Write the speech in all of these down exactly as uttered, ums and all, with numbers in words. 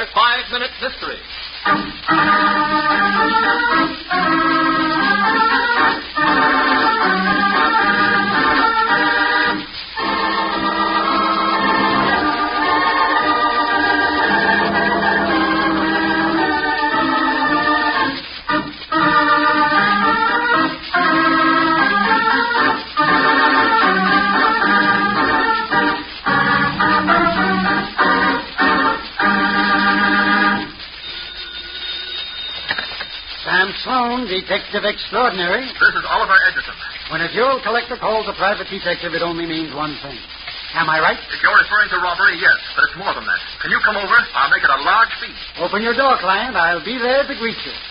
another five-minute mystery. Sloan, Detective Extraordinary. This is Oliver Edgerton. When a jewel collector calls a private detective, it only means one thing. Am I right? If you're referring to robbery, yes, but it's more than that. Can you come over? I'll make it a large feat. Open your door, client. I'll be there to greet you.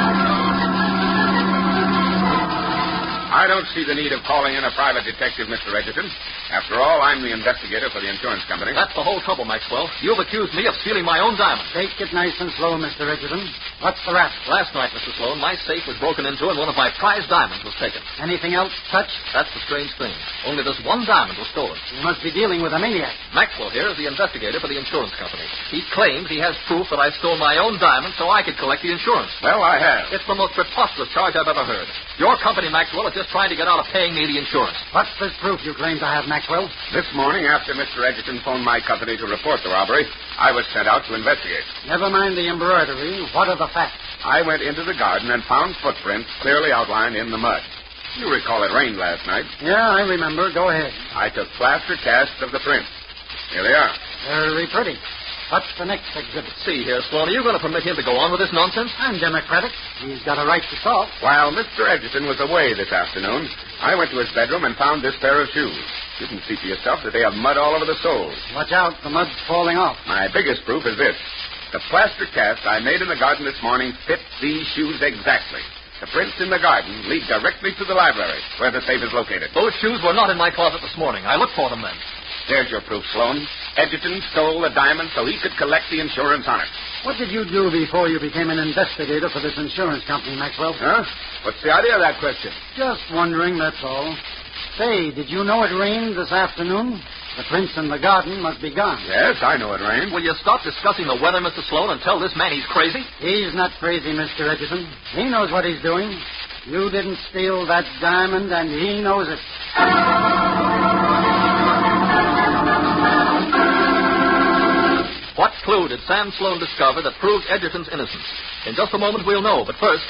I don't see the need of calling in a private detective, Mister Edgerton. After all, I'm the investigator for the insurance company. That's the whole trouble, Maxwell. You've accused me of stealing my own diamond. Take it nice and slow, Mister Edgerton. What's the rap? Last night, Mister Sloan, my safe was broken into and one of my prized diamonds was taken. Anything else touched? That's the strange thing. Only this one diamond was stolen. You must be dealing with a maniac. Maxwell here is the investigator for the insurance company. He claims he has proof that I stole my own diamond so I could collect the insurance. Well, I have. It's the most preposterous charge I've ever heard. Your company, Maxwell, is just trying to get out of paying me the insurance. What's this proof you claim to have, Maxwell? This morning, after Mister Edgerton phoned my company to report the robbery, I was sent out to investigate. Never mind the embroidery. What are the facts? I went into the garden and found footprints clearly outlined in the mud. You recall it rained last night. Yeah, I remember. Go ahead. I took plaster casts of the prints. Here they are. Very pretty. What's the next exhibit? See here, Sloan, are you going to permit him to go on with this nonsense? I'm democratic. He's got a right to talk. While Mister Edgerton was away this afternoon, I went to his bedroom and found this pair of shoes. You can see for yourself that they have mud all over the soles. Watch out, the mud's falling off. My biggest proof is this. The plaster cast I made in the garden this morning fit these shoes exactly. The prints in the garden lead directly to the library, where the safe is located. Those shoes were not in my closet this morning. I looked for them then. There's your proof, Sloan. Edgerton stole the diamond so he could collect the insurance on it. What did you do before you became an investigator for this insurance company, Maxwell? Huh? What's the idea of that question? Just wondering, that's all. Say, did you know it rained this afternoon? The prints in the garden must be gone. Yes, I know it rained. Will you stop discussing the weather, Mister Sloan, and tell this man he's crazy? He's not crazy, Mister Edgerton. He knows what he's doing. You didn't steal that diamond, and he knows it. What clue did Sam Sloan discover that proved Edgerton's innocence? In just a moment, we'll know. But first...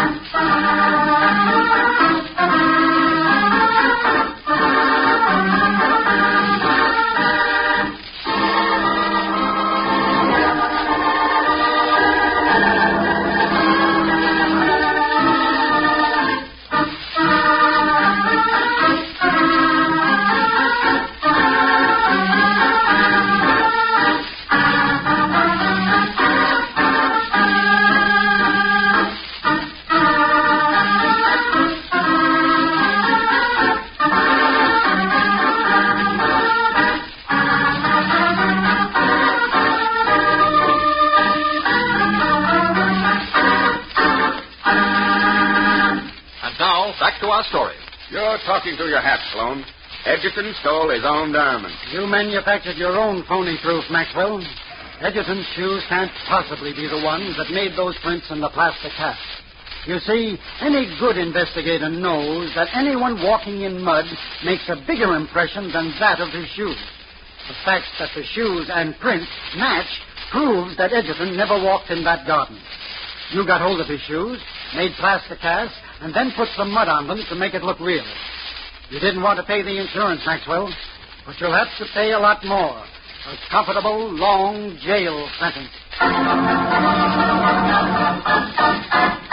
Back to our story. You're talking through your hat, Sloan. Edgerton stole his own diamond. You manufactured your own phony proof, Maxwell. Edgerton's shoes can't possibly be the ones that made those prints in the plaster cast. You see, any good investigator knows that anyone walking in mud makes a bigger impression than that of his shoes. The fact that the shoes and prints match proves that Edgerton never walked in that garden. You got hold of his shoes, made plaster casts, and then put some mud on them to make it look real. You didn't want to pay the insurance, Maxwell, but you'll have to pay a lot more. A comfortable, long jail sentence.